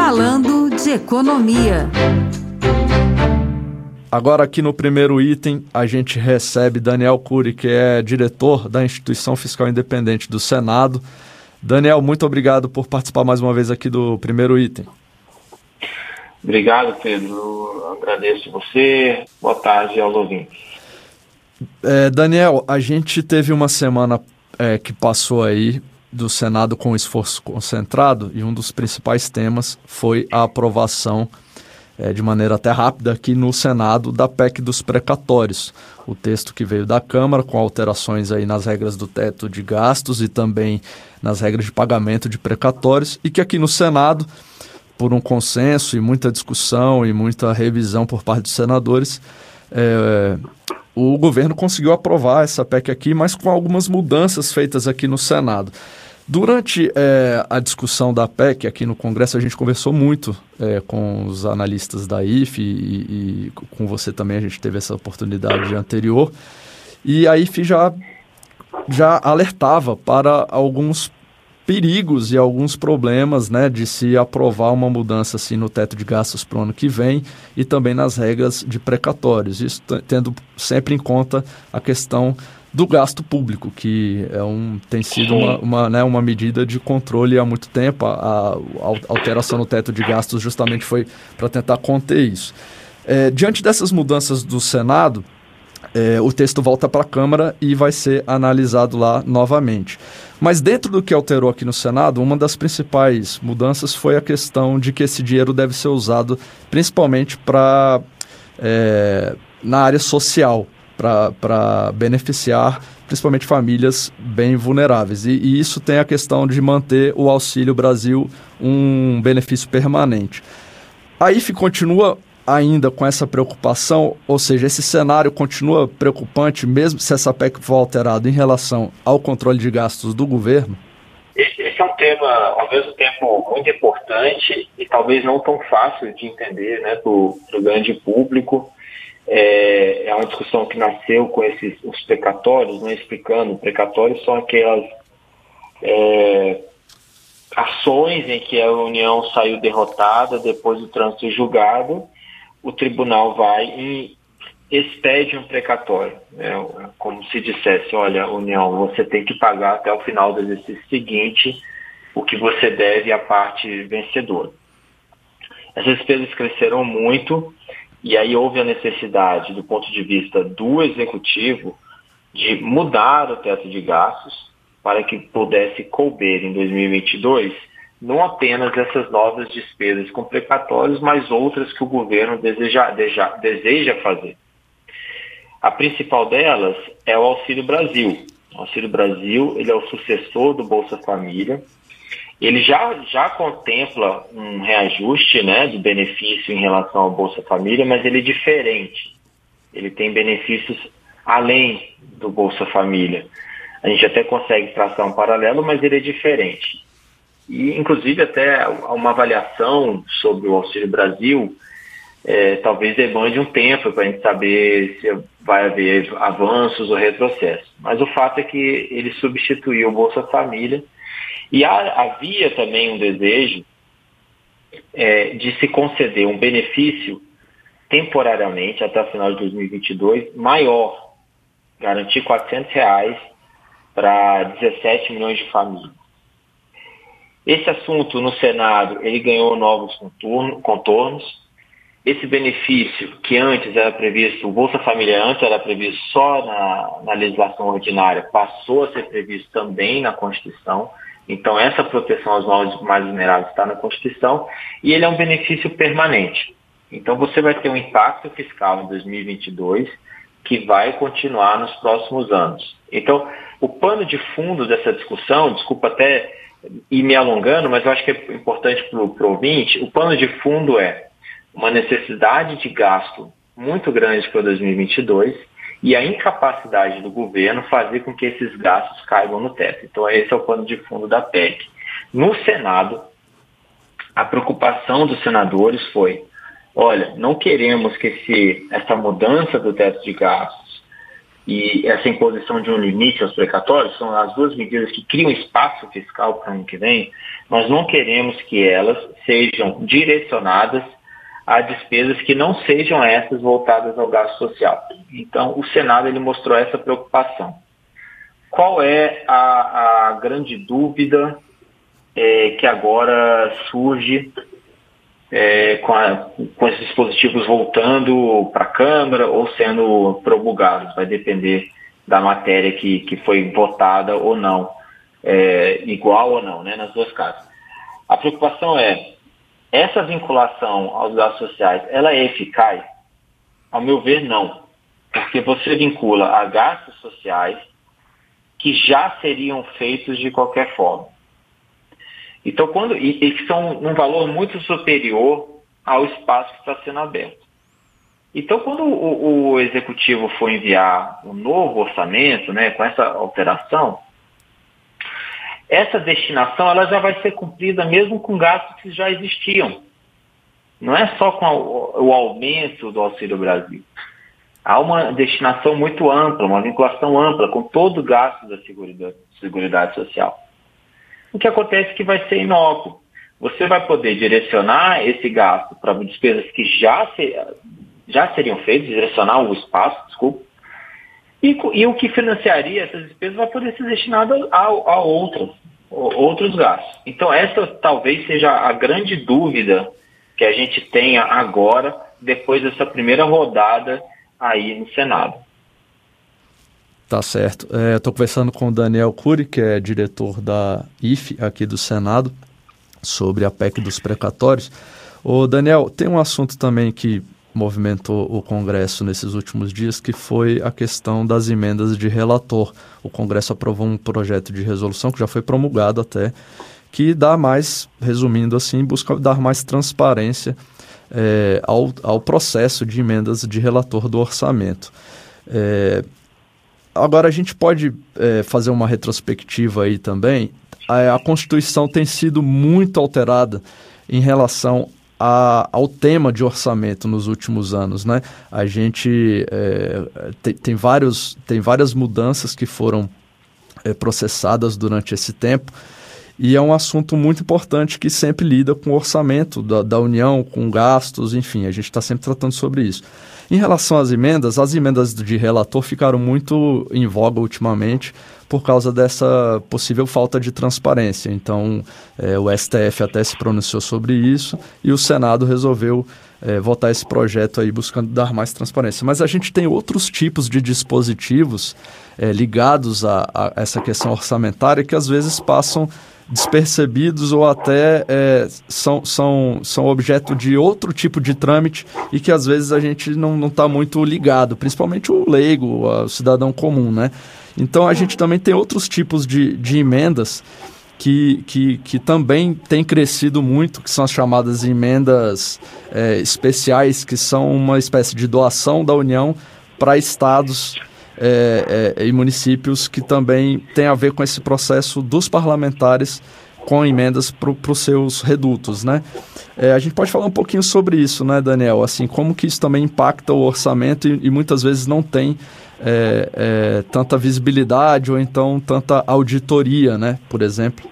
Falando de Economia. Agora aqui no primeiro item a gente recebe Daniel Cury, que é diretor da Instituição Fiscal Independente do Senado. Daniel, muito obrigado por participar mais uma vez aqui do primeiro item. Obrigado, Pedro. Agradeço você. Boa tarde aos ouvintes. Daniel, a gente teve uma semana que passou aí do Senado com esforço concentrado e um dos principais temas foi a aprovação de maneira até rápida aqui no Senado da PEC dos precatórios. O texto que veio da Câmara com alterações aí nas regras do teto de gastos e também nas regras de pagamento de precatórios e que aqui no Senado, por um consenso e muita discussão e muita revisão por parte dos senadores, o governo conseguiu aprovar essa PEC aqui, mas com algumas mudanças feitas aqui no Senado. Durante a discussão da PEC aqui no Congresso, a gente conversou muito com os analistas da IFE e com você também, a gente teve essa oportunidade anterior. E a IFE já alertava para alguns perigos e alguns problemas, né, de se aprovar uma mudança assim, no teto de gastos para o ano que vem e também nas regras de precatórios. Isso tendo sempre em conta a questão do gasto público, que tem sido uma medida de controle há muito tempo. A alteração no teto de gastos justamente foi para tentar conter isso. Diante dessas mudanças do Senado, o texto volta para a Câmara e vai ser analisado lá novamente. Mas dentro do que alterou aqui no Senado, uma das principais mudanças foi a questão de que esse dinheiro deve ser usado principalmente na área social, para beneficiar principalmente famílias bem vulneráveis. E isso tem a questão de manter o Auxílio Brasil um benefício permanente. A IFE continua ainda com essa preocupação, ou seja, esse cenário continua preocupante mesmo se essa PEC for alterada em relação ao controle de gastos do governo? Esse é um tema, ao mesmo tempo, muito importante e talvez não tão fácil de entender, né, para o grande público. É uma discussão que nasceu com os precatórios, né, explicando, precatórios são aquelas ações em que a União saiu derrotada depois do trânsito julgado, o tribunal vai e expede um precatório, né, como se dissesse, olha, União, você tem que pagar até o final do exercício seguinte o que você deve à parte vencedora. Essas despesas cresceram muito. E aí houve a necessidade, do ponto de vista do Executivo, de mudar o teto de gastos para que pudesse couber em 2022 não apenas essas novas despesas com precatórios, mas outras que o governo deseja fazer. A principal delas é o Auxílio Brasil. O Auxílio Brasil ele é o sucessor do Bolsa Família. Ele já contempla um reajuste, né, de benefício em relação ao Bolsa Família, mas ele é diferente. Ele tem benefícios além do Bolsa Família. A gente até consegue traçar um paralelo, mas ele é diferente. E, inclusive, até uma avaliação sobre o Auxílio Brasil talvez demande um tempo para a gente saber se vai haver avanços ou retrocessos. Mas o fato é que ele substituiu o Bolsa Família. E havia também um desejo de se conceder um benefício temporariamente, até o final de 2022, maior, garantir R$400 para 17 milhões de famílias. Esse assunto no Senado ele ganhou novos contornos. Esse benefício, que antes era previsto, o Bolsa Família antes era previsto só na legislação ordinária, passou a ser previsto também na Constituição. Então, essa proteção aos mais vulneráveis está na Constituição e ele é um benefício permanente. Então, você vai ter um impacto fiscal em 2022 que vai continuar nos próximos anos. Então, o pano de fundo dessa discussão, desculpa até ir me alongando, mas eu acho que é importante para o ouvinte, o pano de fundo é uma necessidade de gasto muito grande para 2022 e a incapacidade do governo fazer com que esses gastos caibam no teto. Então, esse é o pano de fundo da PEC. No Senado, a preocupação dos senadores foi, olha, não queremos que essa mudança do teto de gastos e essa imposição de um limite aos precatórios, são as duas medidas que criam espaço fiscal para o ano que vem, nós não queremos que elas sejam direcionadas a despesas que não sejam essas voltadas ao gasto social. Então, o Senado ele mostrou essa preocupação. Qual é a grande dúvida que agora surge com esses dispositivos voltando para a Câmara ou sendo promulgados? Vai depender da matéria que foi votada ou não, igual ou não, né, nas duas casas. A preocupação é, essa vinculação aos gastos sociais, ela é eficaz? Ao meu ver, não. Porque você vincula a gastos sociais que já seriam feitos de qualquer forma. Então, e que são um valor muito superior ao espaço que está sendo aberto. Então, quando o Executivo for enviar um novo orçamento, né, com essa alteração, essa destinação ela já vai ser cumprida mesmo com gastos que já existiam. Não é só com o aumento do Auxílio Brasil. Há uma destinação muito ampla, uma vinculação ampla com todo o gasto da Seguridade Social. O que acontece é que vai ser inócuo. Você vai poder direcionar esse gasto para despesas que já seriam feitas, direcionar o espaço, desculpa, e o que financiaria essas despesas vai poder ser destinado a outros gastos. Então, essa talvez seja a grande dúvida que a gente tenha agora, depois dessa primeira rodada aí no Senado. Tá certo. Estou conversando com o Daniel Cury, que é diretor da IFE aqui do Senado, sobre a PEC dos precatórios. Ô Daniel, tem um assunto também que movimentou o Congresso nesses últimos dias, que foi a questão das emendas de relator. O Congresso aprovou um projeto de resolução que já foi promulgado até, que dá mais, resumindo assim, busca dar mais transparência ao processo de emendas de relator do orçamento. Agora, a gente pode fazer uma retrospectiva aí também. A Constituição tem sido muito alterada em relação ao tema de orçamento nos últimos anos, né? A gente tem várias mudanças que foram processadas durante esse tempo, e é um assunto muito importante que sempre lida com o orçamento da União, com gastos, enfim, a gente está sempre tratando sobre isso. Em relação às emendas de relator ficaram muito em voga ultimamente por causa dessa possível falta de transparência. Então, o STF até se pronunciou sobre isso e o Senado resolveu votar esse projeto aí buscando dar mais transparência. Mas a gente tem outros tipos de dispositivos ligados a essa questão orçamentária que às vezes passam despercebidos ou até são objeto de outro tipo de trâmite e que às vezes a gente não está muito ligado, principalmente o leigo, o cidadão comum, né? Então a gente também tem outros tipos de emendas que também têm crescido muito, que são as chamadas emendas especiais, que são uma espécie de doação da União para estados e municípios, que também tem a ver com esse processo dos parlamentares com emendas para os seus redutos, né? A gente pode falar um pouquinho sobre isso, né, Daniel? Assim, como que isso também impacta o orçamento e muitas vezes não tem tanta visibilidade ou então tanta auditoria, né, por exemplo?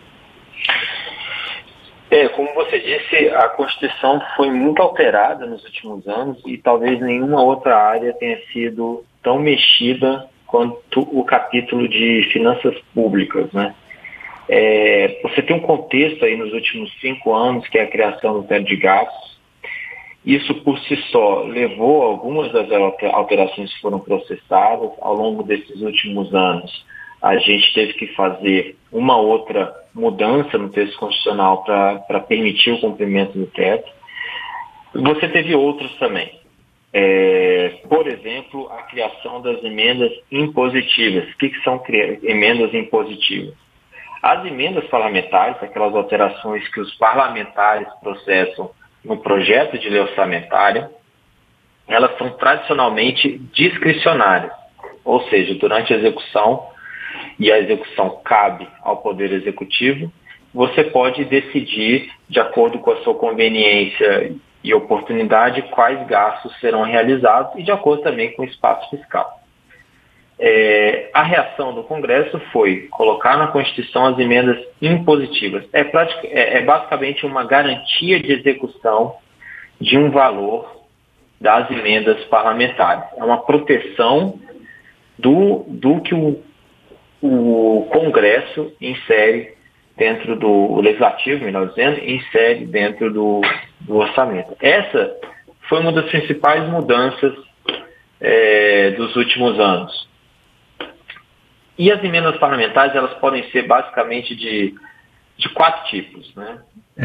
Como você disse, a Constituição foi muito alterada nos últimos anos e talvez nenhuma outra área tenha sido tão mexida quanto o capítulo de finanças públicas, né? Você tem um contexto aí nos últimos 5 anos, que é a criação do teto de gastos. Isso por si só levou algumas das alterações que foram processadas. Ao longo desses últimos anos, a gente teve que fazer uma outra mudança no texto constitucional para permitir o cumprimento do teto. Você teve outros também. Por exemplo, a criação das emendas impositivas. O que são emendas impositivas? As emendas parlamentares, aquelas alterações que os parlamentares processam no projeto de lei orçamentária, elas são tradicionalmente discricionárias, ou seja, durante a execução, e a execução cabe ao Poder Executivo, você pode decidir, de acordo com a sua conveniência e oportunidade, quais gastos serão realizados e de acordo também com o espaço fiscal. A reação do Congresso foi colocar na Constituição as emendas impositivas. É basicamente uma garantia de execução de um valor das emendas parlamentares. É uma proteção do que o Congresso insere dentro do Legislativo, melhor dizendo, insere dentro do orçamento. Essa foi uma das principais mudanças dos últimos anos. E as emendas parlamentares, elas podem ser basicamente de 4 tipos, né?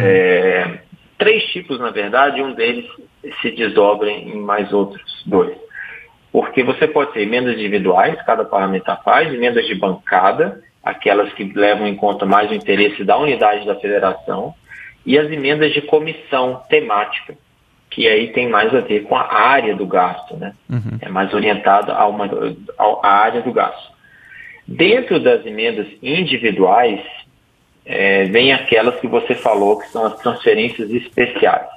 3 tipos, na verdade, e um deles se desdobra em mais outros 2. Porque você pode ter emendas individuais, cada parlamentar faz, emendas de bancada, aquelas que levam em conta mais o interesse da unidade da federação, e as emendas de comissão temática, que aí tem mais a ver com a área do gasto, né? É mais orientado à área do gasto. Dentro das emendas individuais, vem aquelas que você falou, que são as transferências especiais.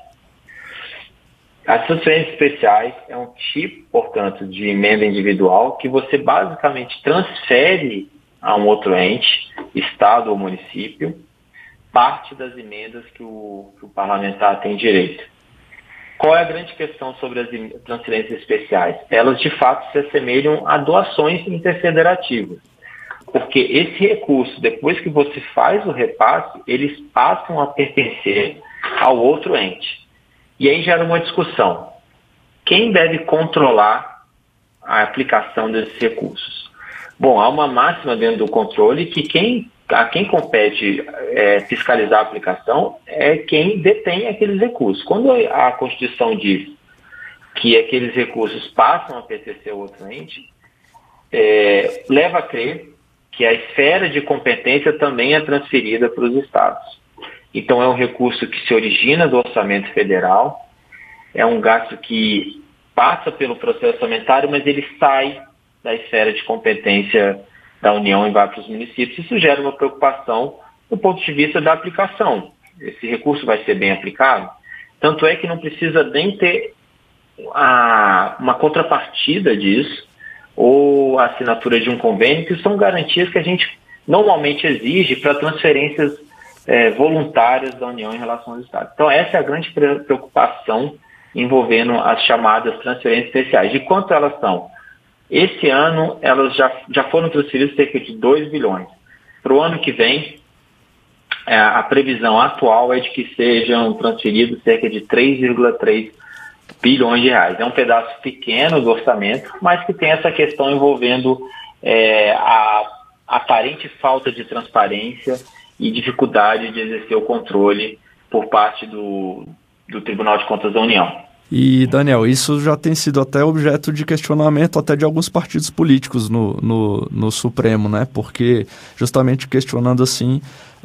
As transferências especiais é um tipo, portanto, de emenda individual que você basicamente transfere a um outro ente, estado ou município, parte das emendas que o parlamentar tem direito. Qual é a grande questão sobre as transferências especiais? Elas, de fato, se assemelham a doações interfederativas. Porque esse recurso, depois que você faz o repasse, eles passam a pertencer ao outro ente. E aí gera uma discussão. Quem deve controlar a aplicação desses recursos? Bom, há uma máxima dentro do controle que a quem compete fiscalizar a aplicação é quem detém aqueles recursos. Quando a Constituição diz que aqueles recursos passam a pertencer ao outro ente, leva a crer que a esfera de competência também é transferida para os estados. Então, é um recurso que se origina do orçamento federal, é um gasto que passa pelo processo orçamentário, mas ele sai da esfera de competência da União e vai para os municípios. Isso gera uma preocupação do ponto de vista da aplicação. Esse recurso vai ser bem aplicado? Tanto é que não precisa nem ter uma contrapartida disso, ou a assinatura de um convênio, que são garantias que a gente normalmente exige para transferências voluntárias da União em relação aos estados. Então, essa é a grande preocupação envolvendo as chamadas transferências especiais. De quanto elas são? Esse ano, elas já foram transferidas cerca de 2 bilhões. Para o ano que vem, a previsão atual é de que sejam transferidos cerca de 3,3 bilhões de reais. É um pedaço pequeno do orçamento, mas que tem essa questão envolvendo a aparente falta de transparência e dificuldade de exercer o controle por parte do Tribunal de Contas da União. E, Daniel, isso já tem sido até objeto de questionamento até de alguns partidos políticos no Supremo, né? Porque justamente questionando assim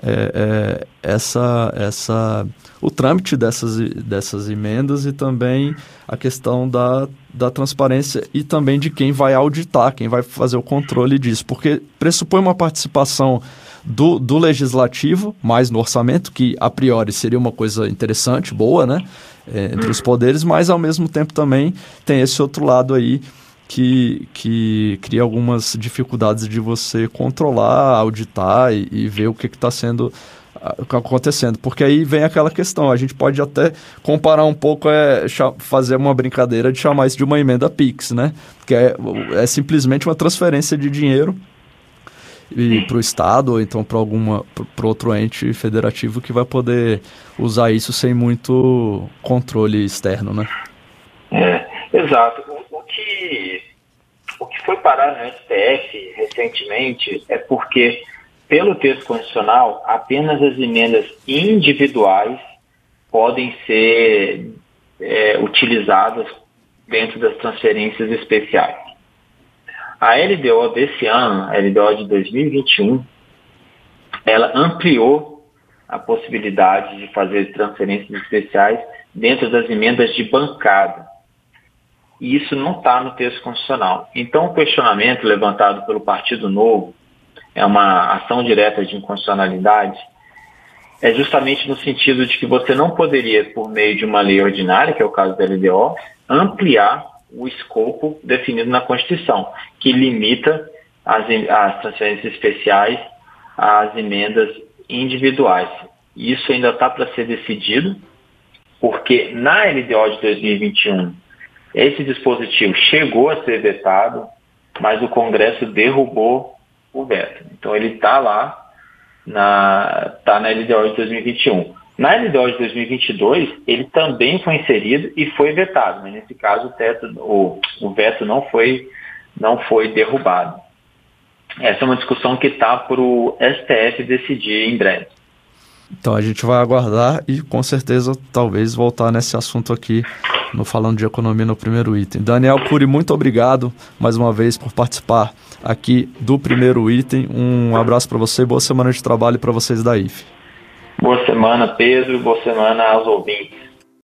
o trâmite dessas emendas e também a questão da transparência e também de quem vai auditar, quem vai fazer o controle disso, porque pressupõe uma participação do legislativo, mais no orçamento, que a priori seria uma coisa interessante, boa, né? Entre os poderes, mas ao mesmo tempo também tem esse outro lado aí que cria algumas dificuldades de você controlar, auditar e ver o que está sendo acontecendo, porque aí vem aquela questão, a gente pode até comparar um pouco, fazer uma brincadeira de chamar isso de uma emenda PIX, né? Que é simplesmente uma transferência de dinheiro para o Estado ou então para outro ente federativo que vai poder usar isso sem muito controle externo, né? Exato. O que foi parar no STF recentemente é porque, pelo texto constitucional, apenas as emendas individuais podem ser utilizadas dentro das transferências especiais. A LDO desse ano, a LDO de 2021, ela ampliou a possibilidade de fazer transferências especiais dentro das emendas de bancada. E isso não está no texto constitucional. Então, o questionamento levantado pelo Partido Novo, é uma ação direta de inconstitucionalidade, é justamente no sentido de que você não poderia, por meio de uma lei ordinária, que é o caso da LDO, ampliar o escopo definido na Constituição, que limita as transferências especiais às emendas individuais. Isso ainda está para ser decidido, porque na LDO de 2021, esse dispositivo chegou a ser vetado, mas o Congresso derrubou o veto. Então ele está lá, está na LDO de 2021. Na LDO de 2022, ele também foi inserido e foi vetado, mas nesse caso o veto não foi derrubado. Essa é uma discussão que está para o STF decidir em breve. Então a gente vai aguardar e com certeza talvez voltar nesse assunto aqui no Falando de Economia no primeiro item. Daniel Cury, muito obrigado mais uma vez por participar aqui do primeiro item. Um abraço para você e boa semana de trabalho para vocês da IFE. Boa semana, Pedro. Boa semana aos ouvintes.